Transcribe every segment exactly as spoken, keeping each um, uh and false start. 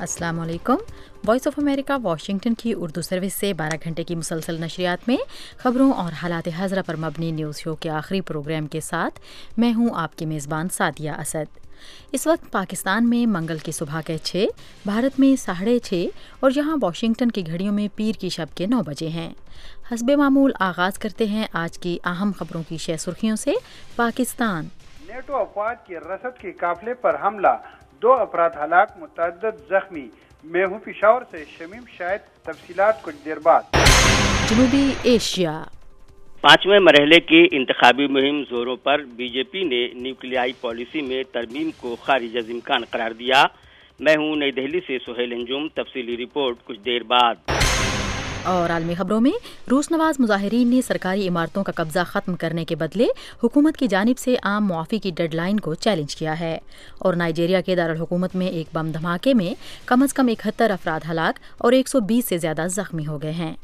अस्सलाम वालेकुम। Voice of America Washington की उर्दू सर्विस से बारह घंटे की मुसलसल नशरियात में खबरों और हालात हज़रा पर मबनी न्यूज़ शो के आखिरी प्रोग्राम के साथ मैं हूं आपकी मेज़बान सादिया असद। इस वक्त पाकिस्तान में मंगल की सुबह के छः, भारत में साढ़े छः और यहाँ वाशिंगटन की घड़ियों में पीर की शब के नौ बजे हैं। हस्बे मामूल आगाज़ करते हैं आज की अहम खबरों की शह सुर्खियों से। पाकिस्तान नेटो अफवाज के रसद के काफिले पर हमला, दो अफराद हलाक, मुतअद्दिद जख्मी। मैं हूँ पिशावर से शमीम शाहिद। तफसीलात कुछ देर बाद। जनूबी एशिया पांचवें मरहले की इंतखाबी मुहिम जोरों पर। बीजेपी ने न्यूक्लियाई पॉलिसी में तरमीम को खारिज अज़ इम्कान करार दिया। मैं हूँ नई दिल्ली से सुहेल अंजुम। तफसीली रिपोर्ट कुछ देर बाद। और आलमी खबरों में रूस नवाज मुजाहिरीन ने सरकारी इमारतों का कब्जा खत्म करने के बदले हुकूमत की जानिब से आम मुआफ़ी की डेडलाइन को चैलेंज किया है। और नाइजीरिया के दारुल हुकूमत में एक बम धमाके में कम अज़ कम इकहत्तर अफराद हलाक और एक सौ बीस से ज़्यादा जख्मी हो गए हैं।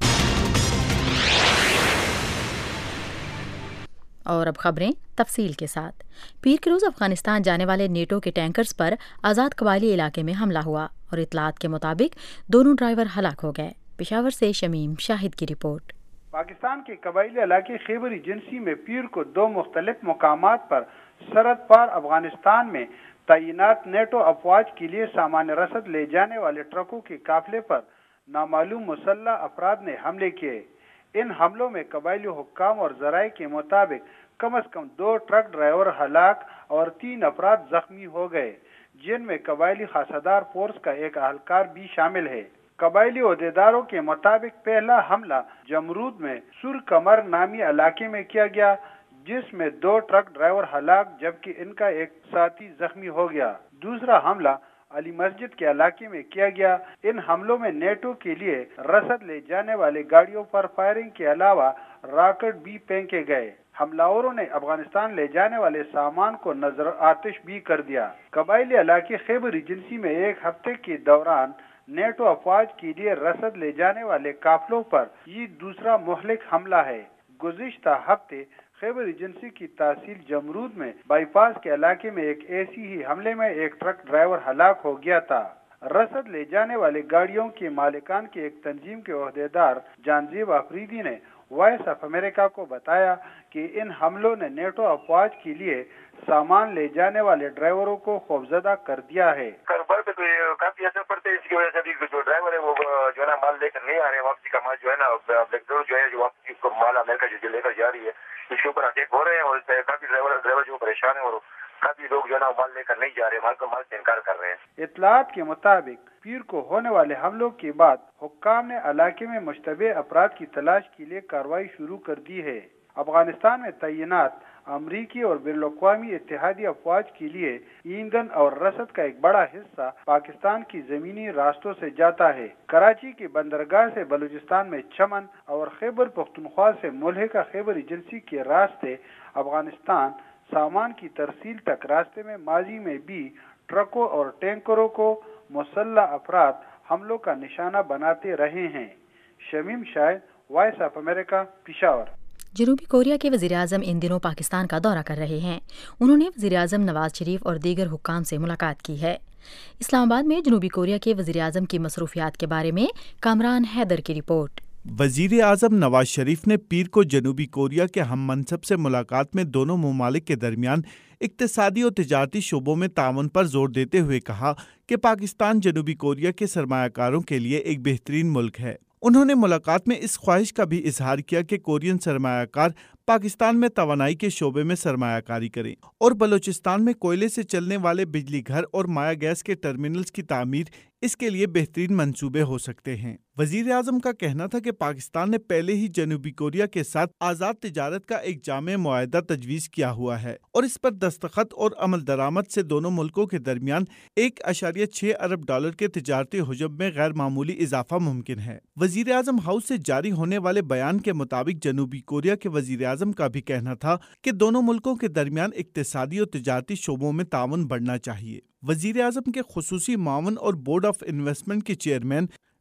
और अब खबरें तफसील के साथ। पीर के रोज़ अफगानिस्तान जाने वाले नेटो के टैंकर्स पर आज़ाद कबायली इलाके में हमला हुआ और इतलात के मुताबिक दोनों ड्राइवर हलाक हो गए। पेशावर से शमीम शाहिद की रिपोर्ट। पाकिस्तान के कबायली इलाके खैबर एजेंसी में पीर को दो मुख्तलिफ मकामात पर सरहद पार अफगानिस्तान में तैनात नेटो अफवाज के लिए सामान रसद ले जाने वाले ट्रकों के काफिले पर नामालूम मुसल्लह अफराद ने हमले किए। इन हमलों में कबायली हुक्काम और जराये के मुताबिक कम अज कम दो ट्रक ड्राइवर हलाक और तीन अफराद जख्मी हो गए, जिनमें कबायली खासादार फोर्स का एक अहलकार भी शामिल है। कबायली ओहदेदारों के मुताबिक पहला हमला जमरूद में सुर कमर नामी इलाके में किया गया, जिसमें दो ट्रक ड्राइवर हलाक जबकि इनका एक साथी जख्मी हो गया। दूसरा हमला अली मस्जिद के इलाके में किया गया। इन हमलों में नेटो के लिए रसद ले जाने वाले गाड़ियों पर फायरिंग के अलावा रॉकेट भी फेंके गए। हमलावरों ने अफगानिस्तान ले जाने वाले सामान को नजर आतिश भी कर दिया। कबायली इलाके खैबर एजेंसी में एक हफ्ते के दौरान नेटो अफवाज के लिए रसद ले जाने वाले काफिलों पर ये दूसरा मुहलिक हमला है। गुज़िश्ता हफ्ते खैबर एजेंसी की तहसील जमरूद में बाईपास के इलाके में एक ऐसी ही हमले में एक ट्रक ड्राइवर हलाक हो गया था। रसद ले जाने वाले गाड़ियों के मालिकान की एक तंजीम के ओहदेदार जानजीब अफरीदी ने वॉइस ऑफ अमेरिका को बताया कि इन हमलों ने नेटो अफवाज के लिए सामान ले जाने वाले ड्राइवरों को खौफजदा कर दिया है। कारोबार पे तो काफी असर पड़ता है, इसकी वजह से अभी जो ड्राइवर है वो जो है ना माल लेकर नहीं आ रहे हैं। वापसी का माल जो है ना बैकडोर जो है जो वापसी को माल अमेरिका जो लेकर जा रही है, इसके ऊपर अटैक हो रहे हैं और काफी ड्राइवर ड्राइवर जो परेशान है और काफी लोग जो है ना माल लेकर नहीं जा रहे, माल को माल से इनकार कर रहे हैं। इतलात के मुताबिक पीर को होने वाले हमलों के बाद हुक्काम ने इलाके में मुश्तबे अपराध की तलाश के लिए कार्रवाई शुरू कर दी है। अफगानिस्तान में तैनात अमरीकी और बैनुल-अक़वामी इत्तेहादी अफवाज के लिए ईंधन और रसद का एक बड़ा हिस्सा पाकिस्तान की जमीनी रास्तों से जाता है। कराची के बंदरगाह से बलूचिस्तान में चमन और खैबर पख्तूनख्वा से मुल्हिका खैबर एजेंसी के रास्ते अफगानिस्तान सामान की तरसील तक रास्ते में माजी में भी ट्रकों और टैंकरों को मुसल्लह अफराद हमलों का निशाना बनाते रहे हैं। Shamim Shahid, voice of America, Peshawar. जनूबी कोरिया के वज़ीर-ए-आज़म इन दिनों पाकिस्तान का दौरा कर रहे हैं। उन्होंने वज़ीर-ए-आज़म नवाज शरीफ और दीगर हुक्काम से मुलाकात की है। इस्लामाबाद में जनूबी कोरिया के वज़ीर-ए-आज़म की मसरूफियात के बारे में कामरान हैदर की रिपोर्ट। वज़ीर आज़म नवाज शरीफ ने पीर को जनूबी कोरिया के हम मनसब से मुलाकात में दोनों ममालिक के दरमियान इक्तिसादी और तिजारती शोबों में ताउन पर जोर देते हुए कहा कि पाकिस्तान जनूबी कोरिया के सरमायाकारों के लिए एक बेहतरीन मुल्क है। उन्होंने मुलाकात में इस ख्वाहिश का भी इजहार किया कि कोरियन सरमायाकार पाकिस्तान में तवानाई के शोबे में सरमायाकारी करें और बलूचिस्तान में कोयले से चलने वाले बिजली घर और माया गैस के टर्मिनल्स की तामीर इसके लिए बेहतरीन मंसूबे हो सकते हैं। वजीर आज़म का कहना था कि पाकिस्तान ने पहले ही जनूबी कोरिया के साथ आज़ाद तिजारत का एक जामे मुआहदा तजवीज़ किया हुआ है और इस पर दस्तखत और अमल दरामद से दोनों मुल्कों के दरमियान एक अशारिया छह अरब डॉलर के तिजारती हुजब में गैर मामूली इजाफा मुमकिन है। वजीर आज़म हाउस से जारी होने वाले बयान के मुताबिक जनूबी कोरिया के वजीर आज़म का भी कहना था कि दोनों मुल्कों के दरमियान इक्तिसादी और तिजारती शोबों में ताउन बढ़ना चाहिए। वजीर आज़म के खुसूसी मावन और बोर्ड ऑफ इन्वेस्टमेंट के चेयरमैन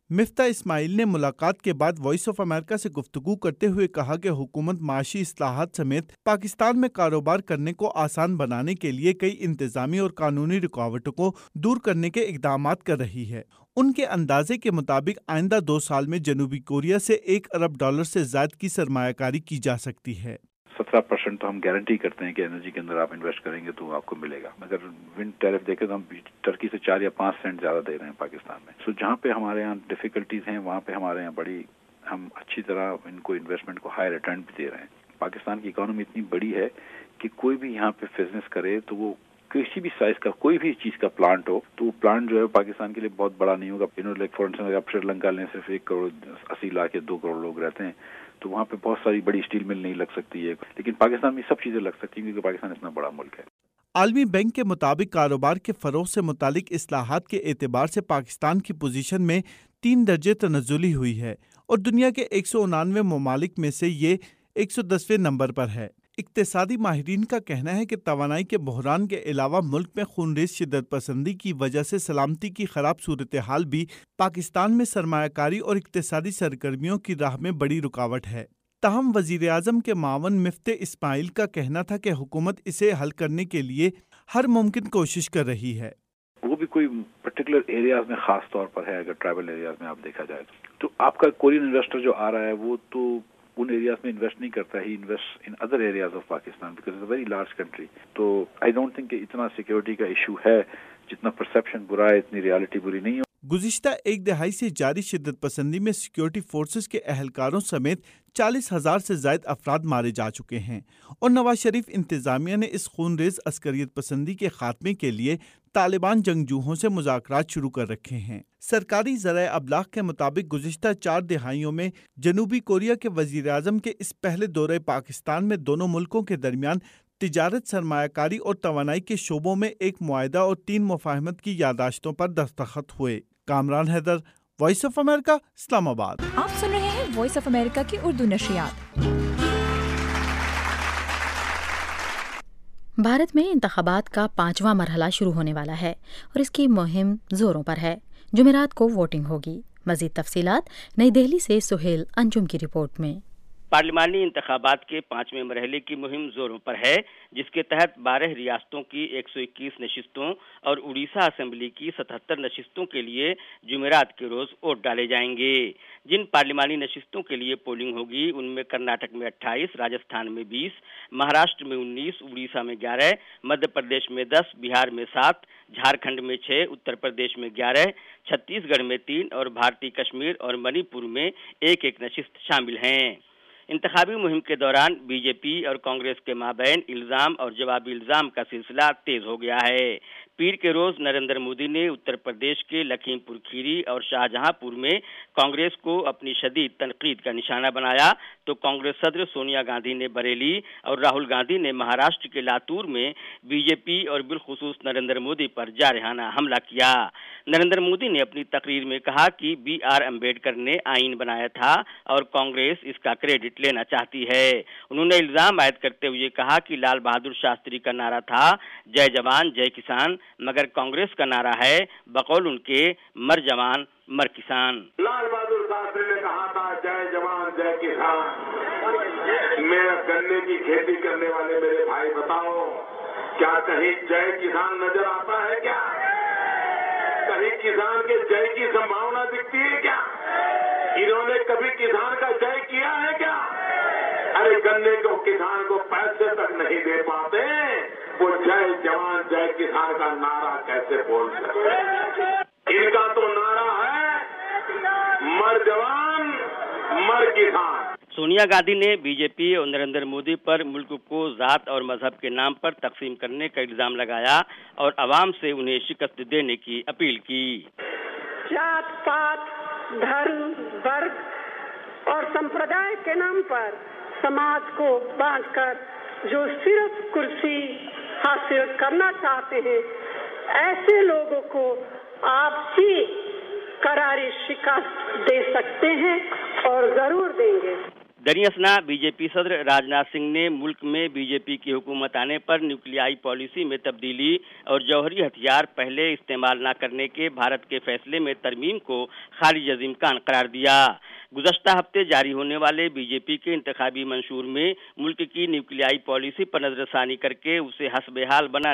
مفتاح اسماعیل نے ملاقات کے بعد وائس آف امریکہ سے گفتگو کرتے ہوئے کہا کہ حکومت معاشی اصلاحات سمیت پاکستان میں کاروبار کرنے کو آسان بنانے کے لیے کئی انتظامی اور قانونی رکاوٹوں کو دور کرنے کے اقدامات کر رہی ہے۔ ان کے اندازے کے مطابق آئندہ دو سال میں جنوبی کوریا سے ایک ارب ڈالر سے زائد کی سرمایہ کاری کی جا سکتی ہے۔ سترہ پرسینٹ تو ہم گارنٹی کرتے ہیں کہ انرجی کے اندر آپ انویسٹ کریں گے تو آپ کو ملے گا، مگر ونڈ ٹیرف دیکھیں تو ہم ٹرکی سے چار یا پانچ سینٹ زیادہ دے رہے ہیں پاکستان میں۔ سو جہاں پہ ہمارے یہاں ڈیفیکلٹیز ہیں وہاں پہ ہمارے یہاں بڑی ہم اچھی طرح ان کو انویسٹمنٹ کو ہائی ریٹرن بھی دے رہے ہیں۔ پاکستان کی اکانومی اتنی بڑی ہے کہ کوئی بھی یہاں پہ بزنس کرے تو وہ کسی بھی سائز کا کوئی بھی چیز کا پلانٹ ہو تو وہ پلانٹ جو ہے پاکستان کے لیے بہت بڑا نہیں ہوگا۔ لائک فار انسٹنس آپ سری لنکا لیں، صرف ایک کروڑ اسی لاکھ یا دو کروڑ لوگ رہتے ہیں تو وہاں پہ بہت ساری بڑی اسٹیل مل نہیں لگ سکتی ہے، لیکن پاکستان میں سب چیزیں لگ سکتی ہیں کیونکہ پاکستان اتنا بڑا ملک ہے۔ عالمی بینک کے مطابق کاروبار کے فروغ سے متعلق اصلاحات کے اعتبار سے پاکستان کی پوزیشن میں تین درجے تنزلی ہوئی ہے اور دنیا کے ایک سو انانوے ممالک میں سے یہ ایک سو دسویں نمبر پر ہے۔ اقتصادی ماہرین کا کہنا ہے کہ توانائی کے بحران کے علاوہ ملک میں خونریز شدت پسندی کی وجہ سے سلامتی کی خراب صورتحال بھی پاکستان میں سرمایہ کاری اور اقتصادی سرگرمیوں کی راہ میں بڑی رکاوٹ ہے۔ تاہم وزیر اعظم کے معاون مفتاح اسماعیل کا کہنا تھا کہ حکومت اسے حل کرنے کے لیے ہر ممکن کوشش کر رہی ہے۔ وہ بھی کوئی پرٹیکولر ایریاز میں خاص طور پر ہے، اگر ٹرائبل ایریاز میں آپ دیکھا جائے تو آپ کا کورین انویسٹر جو آ رہا ہے وہ تو ان ایریاز میں انویسٹ نہیں کرتا، he invest in other areas of Pakistan because it's a very large country. تو آئی ڈونٹ تھنک کہ اتنا سیکورٹی کا ایشو ہے، جتنا پرسیپشن برا ہے اتنی ریالٹی بری نہیں ہے۔ گزشتہ ایک دہائی سے جاری شدت پسندی میں سیکورٹی فورسز کے اہلکاروں سمیت چالیس ہزار سے زائد افراد مارے جا چکے ہیں اور نواز شریف انتظامیہ نے اس خونریز عسکریت پسندی کے خاتمے کے لیے طالبان جنگجوؤں سے مذاکرات شروع کر رکھے ہیں۔ سرکاری ذرائع ابلاغ کے مطابق گزشتہ چار دہائیوں میں جنوبی کوریا کے وزیر اعظم کے اس پہلے دورے پاکستان میں دونوں ملکوں کے درمیان تجارت، سرمایہ کاری اور توانائی کے شعبوں میں ایک معاہدہ اور تین مفاہمت کی یادداشتوں پر دستخط ہوئے۔ Kamran Haider, voice of America, Islamabad. آپ سن رہے ہیں وائس آف امریکہ کی اردو نشریات۔ بھارت میں انتخابات کا پانچواں مرحلہ شروع ہونے والا ہے اور اس کی مہم زوروں پر ہے۔ جمعرات کو ووٹنگ ہوگی۔ مزید تفصیلات نئی دہلی سے سہیل انجم کی رپورٹ میں۔ پارلیمانی انتخابات کے پانچویں مرحلے کی مہم زوروں پر ہے، جس کے تحت بارہ ریاستوں کی ایک سو اکیس نشستوں اور اڑیسہ اسمبلی کی ستہتر نشستوں کے لیے جمعرات کے روز ووٹ ڈالے جائیں گے۔ جن پارلیمانی نشستوں کے لیے پولنگ ہوگی ان میں کرناٹک میں اٹھائیس، راجستھان میں بیس، مہاراشٹر میں انیس، اڑیسہ میں گیارہ، مدھیہ پردیش میں دس، بہار میں سات، جھارکھنڈ میں چھ، اتر پردیش میں گیارہ، چھتیس گڑھ میں تین اور بھارتی کشمیر اور منی پور میں ایک ایک نشست شامل ہیں۔ انتخابی مہم کے دوران بی جے پی اور کانگریس کے مابین الزام اور جوابی الزام کا سلسلہ تیز ہو گیا ہے۔ پیر کے روز نریندر مودی نے اتر پردیش کے لکھیم پور کھیری اور شاہجہاں پور میں کانگریس کو اپنی شدید تنقید کا نشانہ بنایا تو کانگریس صدر سونیا گاندھی نے بریلی اور راہل گاندھی نے مہاراشٹر کے لاتور میں بی جے پی اور بالخصوص نریندر مودی پر جارحانہ حملہ کیا۔ نریندر مودی نے اپنی تقریر میں کہا کہ بی آر امبیڈکر نے آئین بنایا تھا اور کانگریس اس کا کریڈٹ لینا چاہتی ہے۔ انہوں نے الزام عائد کرتے ہوئے کہا کہ لال بہادر شاستری کا نعرہ تھا جے جوان جے کسان، مگر کانگریس کا نعرہ ہے بقول ان کے مر جوان مر کسان۔ لال بہادر شاستری نے کہا تھا جے جوان جے کسان۔ میرے گنے کی کھیتی کرنے والے میرے بھائی بتاؤ، کیا کہیں جے کسان نظر آتا ہے؟ کیا کہیں کسان کے جے کی سمبھاونا دکھتی ہے؟ کیا انہوں نے کبھی کسان کا جے کیا ہے؟ کیا ارے گنے کو کسان کو پیسے تک نہیں دے پاتے، وہ جے جوان جے کسان کا نعرہ کیسے بول سکتے؟ ان کا تو نعرہ ہے مر جوان مر کسان۔ سونیا گاندھی نے بی جے پی اور نریندر مودی پر ملک کو ذات اور مذہب کے نام پر تقسیم کرنے کا الزام لگایا اور عوام سے انہیں شکست دینے کی اپیل کی۔ جات پات، دھرم، ورگ اور سمپردائے کے نام پر سماج کو بانٹ کر جو صرف کرسی حاصل کرنا چاہتے ہیں، ایسے لوگوں کو آپ ہی کراری شکست دے سکتے ہیں اور ضرور دیں گے۔ दरियासना बीजेपी सदर राजनाथ सिंह ने मुल्क में बीजेपी की हुकूमत आने पर न्यूक्लियाई पॉलिसी में तब्दीली और जौहरी हथियार पहले इस्तेमाल न करने के भारत के फैसले में तरमीम को खारिज अज़ इम्कान करार दिया। गुज़श्ता हफ्ते जारी होने वाले बीजेपी के इंतखाबी मंशूर में मुल्क की न्यूक्लियाई पॉलिसी पर नजरसानी करके उसे हस्बे हाल बनाने